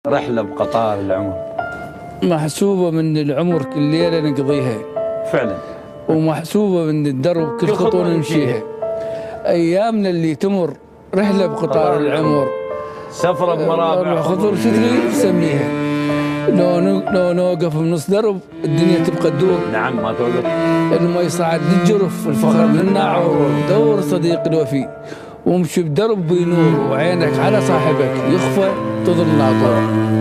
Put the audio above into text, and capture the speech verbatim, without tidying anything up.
رحلة بقطار العمر محسوبة من العمر كل ليلة نقضيها فعلا، ومحسوبة من الدرب كل خطوة نمشيها. أيامنا اللي تمر رحلة بقطار العمر، سفرة بمرابع خطر تدري تسميها. لو لو نوقف بنص درب الدنيا تبقى تدور. نعم ما توقف. لما يصعد الجرف الفخر منا عور، دور صديق الوفي وامشي بدرب بينور، وعينك على صاحبك يخفى تظل ناطور.